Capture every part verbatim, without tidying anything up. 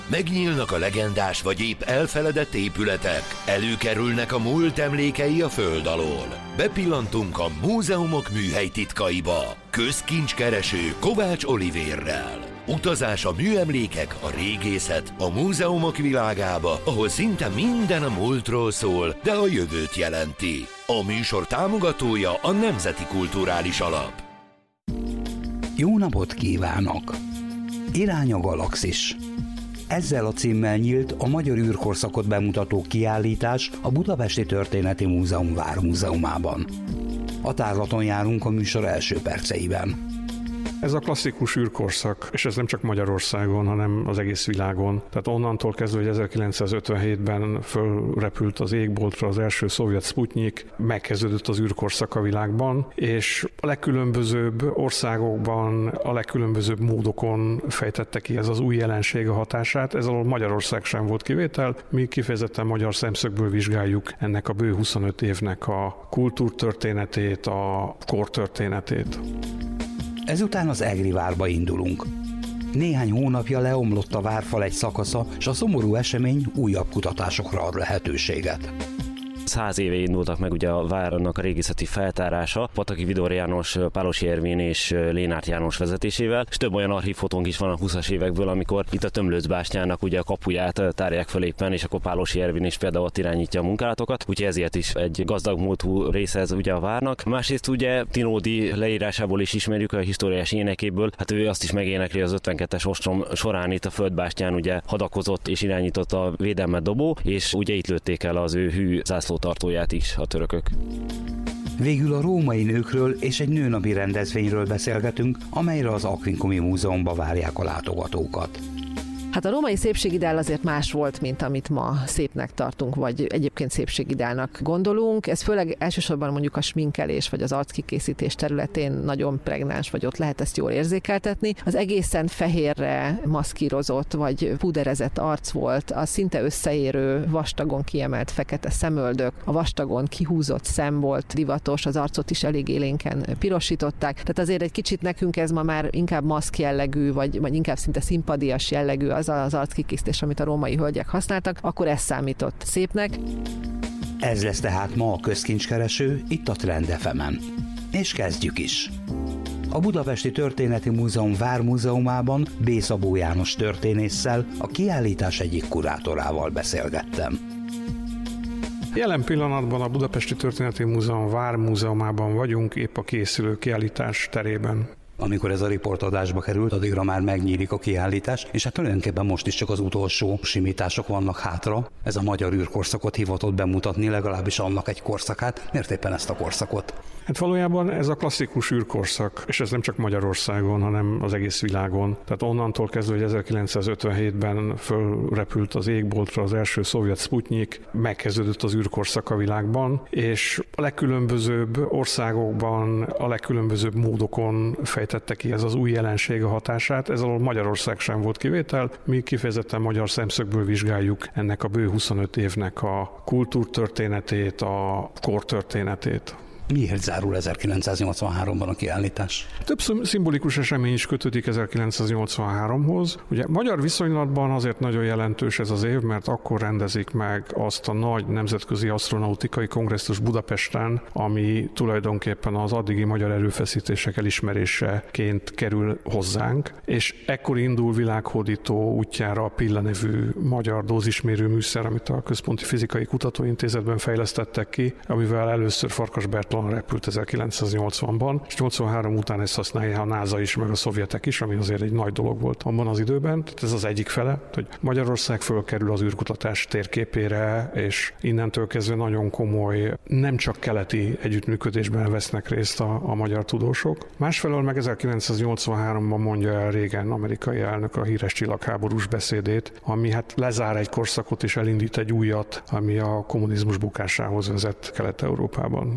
Megnyílnak a legendás vagy épp elfeledett épületek, előkerülnek a múlt emlékei a föld alól. Bepillantunk a múzeumok műhely titkaiba. Közkincskereső Kovács Olivérrel. Utazás a műemlékek, a régészet, a múzeumok világába, ahol szinte minden a múltról szól, de a jövőt jelenti. A műsor támogatója a Nemzeti Kulturális Alap. Jó napot kívánok! Irány a galaxis. Ezzel a címmel nyílt a magyar űrkorszakot bemutató kiállítás a Budapesti Történeti Múzeum Vármúzeumában. A tárlaton járunk a műsor első perceiben. Ez a klasszikus űrkorszak, és ez nem csak Magyarországon, hanem az egész világon. Tehát onnantól kezdve, hogy ezerkilencszázötvenhétben fölrepült az égboltra az első szovjet Sputnik, megkezdődött az űrkorszak a világban, és a legkülönbözőbb országokban, a legkülönbözőbb módokon fejtette ki ez az új jelenség a hatását. Ez alól Magyarország sem volt kivétel. Mi kifejezetten magyar szemszögből vizsgáljuk ennek a bő huszonöt évnek a kultúrtörténetét, a kortörténetét. Ezután az Egri várba indulunk. Néhány hónapja leomlott a várfal egy szakasza, és a szomorú esemény újabb kutatásokra ad lehetőséget. Száz éve indultak meg ugye a várnak a régészeti feltárása, Pataki Vidor János, Pálosi Ervin és Lénárt János vezetésével, és több olyan archívfotónk is van a húszas évekből, amikor itt a Tömlőcbástyának ugye a kapuját tárják föl éppen, és akkor Pálosi Ervin is például ott irányítja a munkálatokat, úgyhogy ezért is egy gazdag múltú része ez ugye a várnak. Másrészt ugye Tinódi leírásából is ismerjük, a históriás énekéből, hát ő azt is megénekli az ötvenkettes ostrom során itt a Földbástyán ugye hadakozott és irányított a védelmet dobó, és ugye itt lőtték el az ő hű zászlótartóját is a törökök. Végül a római nőkről és egy nőnapi rendezvényről beszélgetünk, amelyre az Aquincumi Múzeumban várják a látogatókat. Hát a római szépségideál azért más volt, mint amit ma szépnek tartunk, vagy egyébként szépségideálnak gondolunk. Ez főleg elsősorban mondjuk a sminkelés, vagy az arckikészítés területén nagyon pregnáns, vagy ott lehet ezt jól érzékeltetni. Az egészen fehérre maszkírozott, vagy puderezett arc volt, a szinte összeérő, vastagon kiemelt fekete szemöldök, a vastagon kihúzott szem volt divatos, az arcot is elég élénken pirosították. Tehát azért egy kicsit nekünk ez ma már inkább maszk jellegű, vagy, vagy inkább szinte színpadias jellegű az az arckikészítés, amit a római hölgyek használtak, akkor ez számított szépnek. Ez lesz tehát ma a közkincskereső itt a Trend ef emen. És kezdjük is. A Budapesti Történeti Múzeum Vármúzeumában B. Szabó János történésszel, a kiállítás egyik kurátorával beszélgettem. Jelen pillanatban a Budapesti Történeti Múzeum Vármúzeumában vagyunk, épp a készülő kiállítás terében. Amikor ez a riportadásba került, addigra már megnyílik a kiállítás, és hát tulajdonképpen most is csak az utolsó simítások vannak hátra. Ez a magyar űrkorszakot hivatott bemutatni, legalábbis annak egy korszakát. Miért éppen ezt a korszakot? Hát valójában ez a klasszikus űrkorszak, és ez nem csak Magyarországon, hanem az egész világon. Tehát onnantól kezdve, hogy ezerkilencszázötvenhétben fölrepült az égboltra az első szovjet Sputnik, megkezdődött az űrkorszak a világban, és a legkülönbözőbb országokban, a legkülönbözőbb módokon fejtette ki ez az új jelenség a hatását. Ez alól Magyarország sem volt kivétel. Mi kifejezetten magyar szemszögből vizsgáljuk ennek a bő huszonöt évnek a kultúrtörténetét, a kortörténetét. Miért zárul ezerkilencszáznyolcvanháromban a kiállítás? Több szimbolikus esemény is kötődik ezerkilencszáznyolcvanháromhoz. Ugye magyar viszonylatban azért nagyon jelentős ez az év, mert akkor rendezik meg azt a nagy nemzetközi asztronautikai kongresszus Budapesten, ami tulajdonképpen az addigi magyar erőfeszítések elismeréseként kerül hozzánk, és ekkor indul világhódító útjára a Pilla nevű magyar dózismérő műszer, amit a Központi Fizikai Kutatóintézetben fejlesztettek ki, amivel először Farkas Bertalan repült ezerkilencszáznyolcvanban, és nyolcvanhárom után ezt használja a NASA is, meg a szovjetek is, ami azért egy nagy dolog volt abban az időben. Tehát ez az egyik fele, hogy Magyarország fölkerül az űrkutatás térképére, és innentől kezdve nagyon komoly, nem csak keleti együttműködésben vesznek részt a, a magyar tudósok. Másfelől meg ezerkilencszáznyolcvanháromban mondja el Reagan amerikai elnök a híres csillagháborús beszédét, ami hát lezár egy korszakot és elindít egy újat, ami a kommunizmus bukásához vezet Kelet-Európában és a szovjet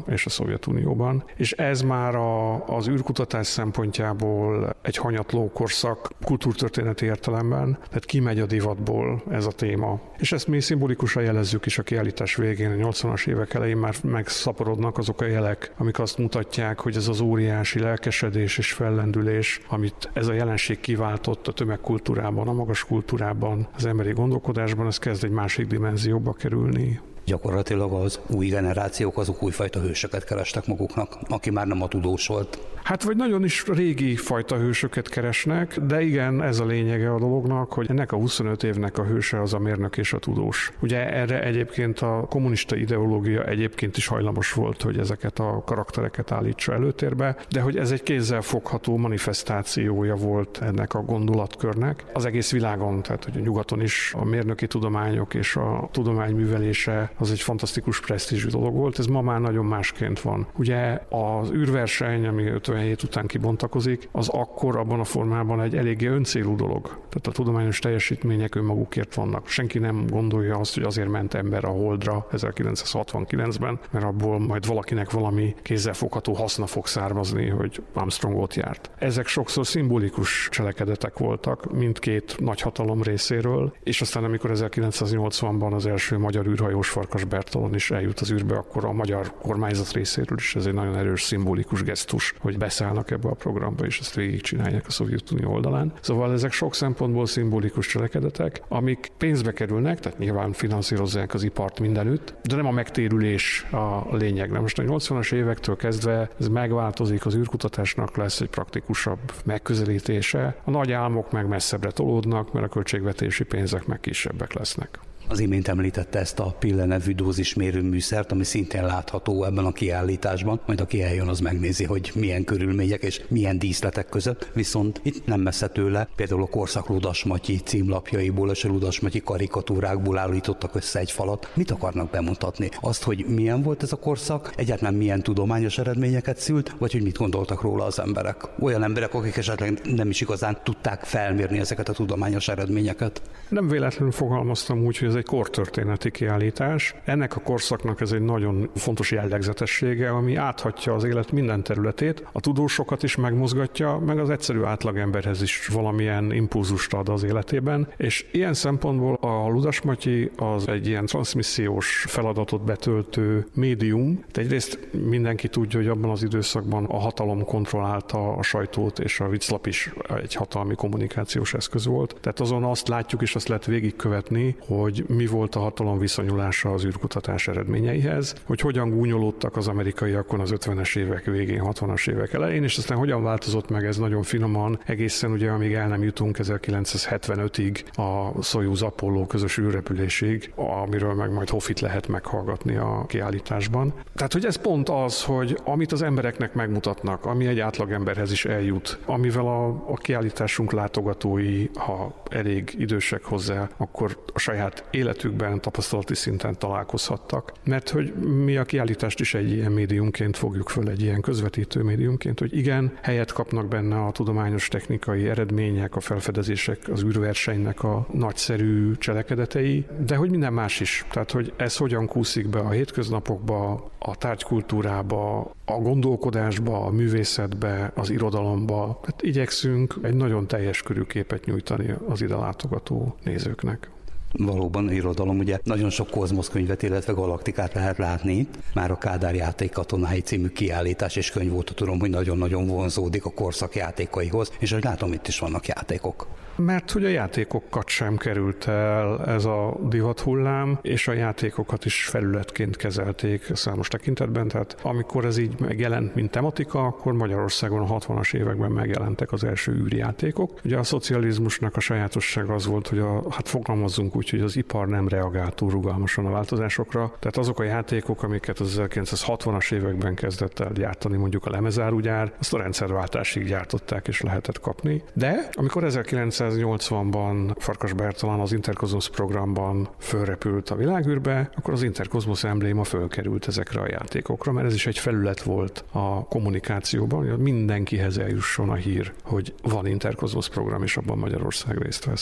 Szovjetunióban, és ez már a, az űrkutatás szempontjából egy hanyatló korszak kultúrtörténeti értelemben, tehát kimegy a divatból ez a téma. És ezt mi szimbolikusan jelezzük is a kiállítás végén, a nyolcvanas évek elején már megszaporodnak azok a jelek, amik azt mutatják, hogy ez az óriási lelkesedés és fellendülés, amit ez a jelenség kiváltott a tömegkultúrában, a magas kultúrában, az emberi gondolkodásban, ez kezd egy másik dimenzióba kerülni. Gyakorlatilag az új generációk azok újfajta hősöket kerestek maguknak, aki már nem a tudós volt. Hát vagy nagyon is régi fajta hősöket keresnek, de igen, ez a lényege a dolognak, hogy ennek a huszonöt évnek a hőse az a mérnök és a tudós. Ugye erre egyébként a kommunista ideológia egyébként is hajlamos volt, hogy ezeket a karaktereket állítsa előtérbe, de hogy ez egy kézzel fogható manifestációja volt ennek a gondolatkörnek. Az egész világon, tehát hogy a nyugaton is a mérnöki tudományok és a tudomány művelése az egy fantasztikus presztízsű dolog volt, ez ma már nagyon másként van. Ugye az űrverseny, ami ötvenhét után kibontakozik, az akkor abban a formában egy eléggé öncélú dolog. Tehát a tudományos teljesítmények önmagukért vannak. Senki nem gondolja azt, hogy azért ment ember a Holdra ezerkilencszázhatvankilencben, mert abból majd valakinek valami kézzelfogható haszna fog származni, hogy Armstrong ott járt. Ezek sokszor szimbolikus cselekedetek voltak mindkét nagyhatalom részéről, és aztán amikor ezerkilencszáznyolcvanban az első magyar űrhajós Farkas Bertalan is eljut az űrbe, akkor a magyar kormányzat részéről is ez egy nagyon erős szimbolikus gesztus, hogy beszállnak ebbe a programba, és ezt végigcsinálják a Szovjetunió oldalán. Szóval ezek sok szempontból szimbolikus cselekedetek, amik pénzbe kerülnek, tehát nyilván finanszírozzák az ipart mindenütt, de nem a megtérülés a lényeg. Most a nyolcvanas évektől kezdve ez megváltozik, az űrkutatásnak lesz egy praktikusabb megközelítése, a nagy álmok meg messzebbre tolódnak, mert a költségvetési pénzek meg kisebbek lesznek. Az imént említette ezt a Pille nevű dózismérő műszert, ami szintén látható ebben a kiállításban, majd aki eljön, az megnézi, hogy milyen körülmények és milyen díszletek között, viszont itt nem messze tőle, például a Korszak Ludas Matyi címlapjaiból és a Ludas Matyi karikatúrákból állítottak össze egy falat. Mit akarnak bemutatni? Azt, hogy milyen volt ez a korszak, egyáltalán milyen tudományos eredményeket szült, vagy hogy mit gondoltak róla az emberek? Olyan emberek, akik esetleg nem is igazán tudták felmérni ezeket a tudományos eredményeket. Nem véletlenül fogalmaztam úgy, hogy ez egy kortörténeti kiállítás. Ennek a korszaknak ez egy nagyon fontos jellegzetessége, ami áthatja az élet minden területét, a tudósokat is megmozgatja, meg az egyszerű átlagemberhez is valamilyen impulzust ad az életében, és ilyen szempontból a Ludas Matyi az egy ilyen transzmissziós feladatot betöltő médium. Egyrészt mindenki tudja, hogy abban az időszakban a hatalom kontrollálta a sajtót, és a vicclap is egy hatalmi kommunikációs eszköz volt. Tehát azon azt látjuk, és azt lehet végigkövetni, hogy mi volt a hatalom viszonyulása az űrkutatás eredményeihez, hogy hogyan gúnyolódtak az amerikaiakon az ötvenes évek végén, hatvanas évek elején, és aztán hogyan változott meg ez nagyon finoman, egészen ugye, amíg el nem jutunk ezerkilencszázhetvenötig a Szojuz Apollo közös űrrepülésig, amiről meg majd Hoffit lehet meghallgatni a kiállításban. Tehát, hogy ez pont az, hogy amit az embereknek megmutatnak, ami egy átlagemberhez is eljut, amivel a, a kiállításunk látogatói, ha elég idősek hozzá, akkor a saját életükben, tapasztalati szinten találkozhattak. Mert hogy mi a kiállítást is egy ilyen médiumként fogjuk föl, egy ilyen közvetítő médiumként, hogy igen, helyet kapnak benne a tudományos technikai eredmények, a felfedezések, az űrversenynek a nagyszerű cselekedetei, de hogy minden más is. Tehát, hogy ez hogyan kúszik be a hétköznapokba, a tárgykultúrába, a gondolkodásba, a művészetbe, az irodalomba. Tehát igyekszünk egy nagyon teljes körű képet nyújtani az ide látogató nézőknek. Valóban irodalom, ugye nagyon sok kozmoszkönyvet, illetve galaktikát lehet látni. Már a Kádár játék katonái című kiállítás és könyv óta tudom, hogy nagyon-nagyon vonzódik a korszak játékaihoz, és hogy látom, itt is vannak játékok. Mert hogy a játékokat sem került el ez a divathullám, és a játékokat is felületként kezelték számos tekintetben, tehát amikor ez így megjelent, mint tematika, akkor Magyarországon a hatvanas években megjelentek az első űrjátékok. Ugye a szocializmusnak a sajátossága az volt, hogy a, hát fogalmazzunk úgy, hogy az ipar nem reagált túl rugalmasan a változásokra, tehát azok a játékok, amiket az ezerkilencszázhatvanas években kezdett el gyártani mondjuk a lemezárugyár, azt a rendszerváltásig gyártották és lehetett kapni. De amikor ezerkilencszáznyolcvanban Farkas Bertalan az Interkozmosz programban fölrepült a világűrbe, akkor az Interkozmosz embléma fölkerült ezekre a játékokra, mert ez is egy felület volt a kommunikációban, hogy mindenkihez eljusson a hír, hogy van Interkozmosz program, és abban Magyarország részt vesz.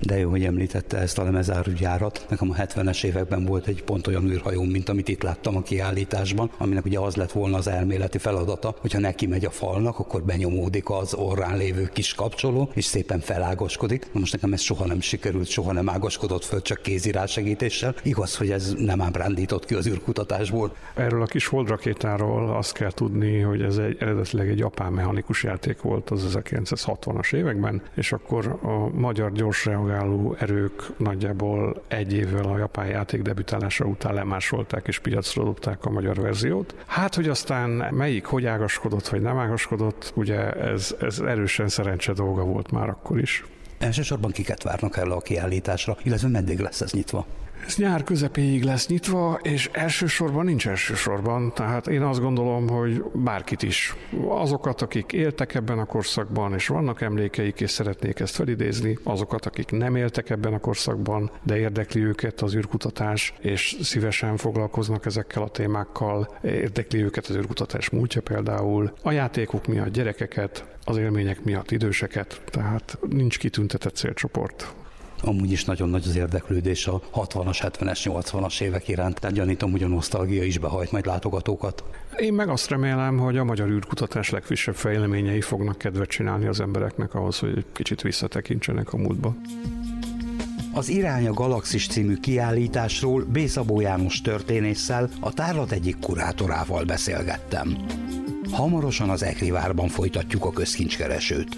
De jó, hogy említette ezt a lemezárugyárat. Nekem a hetvenes években volt egy pont olyan űrhajóm, mint amit itt láttam a kiállításban, aminek ugye az lett volna az elméleti feladata, hogyha neki megy a falnak, akkor benyomódik az orrán lévő kis kapcsoló, és szépen felágaskodik. Na most nekem ez soha nem sikerült, soha nem ágaskodott föl, csak kézírás segítéssel. Igaz, hogy ez nem ábrándított ki az űrkutatásból. Erről a kis holdrakétáról azt kell tudni, hogy ez egy eredetileg egy japán mechanikus játék volt az ezerkilencszázhatvanas években, és akkor a magyar gyors reagáló erők nagyjából egy évvel a japán játék debütálása után lemásolták és piacra dobták a magyar verziót. Hát, hogy aztán melyik hogy ágaskodott, vagy nem ágaskodott, ugye ez, ez erősen szerencse dolga volt már akkor is. Elsősorban kiket várnak erre a kiállításra, illetve meddig lesz ez nyitva? Ez nyár közepéig lesz nyitva, és elsősorban nincs elsősorban, tehát én azt gondolom, hogy bárkit is. Azokat, akik éltek ebben a korszakban, és vannak emlékeik, és szeretnék ezt felidézni, azokat, akik nem éltek ebben a korszakban, de érdekli őket az űrkutatás, és szívesen foglalkoznak ezekkel a témákkal, érdekli őket az űrkutatás múltja például, a játékok miatt gyerekeket, az élmények miatt időseket, tehát nincs kitüntetett célcsoport. Amúgy is nagyon nagy az érdeklődés a hatvanas, hetvenes, nyolcvanas évek iránt, tehát gyanítom, hogy a nosztalgia is behajt majd látogatókat. Én meg azt remélem, hogy a magyar űrkutatás legfrissebb fejleményei fognak kedvet csinálni az embereknek ahhoz, hogy egy kicsit visszatekintsenek a múltba. Az Irány a Galaxis című kiállításról B. Szabó János történésszel, a tárlat egyik kurátorával beszélgettem. Hamarosan az Ekrivárban folytatjuk a közkincskeresőt.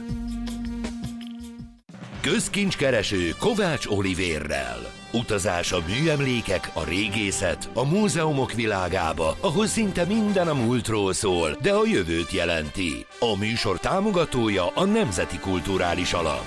Közkincskereső Kovács Olivérrel. Utazás a műemlékek, a régészet, a múzeumok világába, ahol szinte minden a múltról szól, de a jövőt jelenti. A műsor támogatója a Nemzeti Kulturális Alap.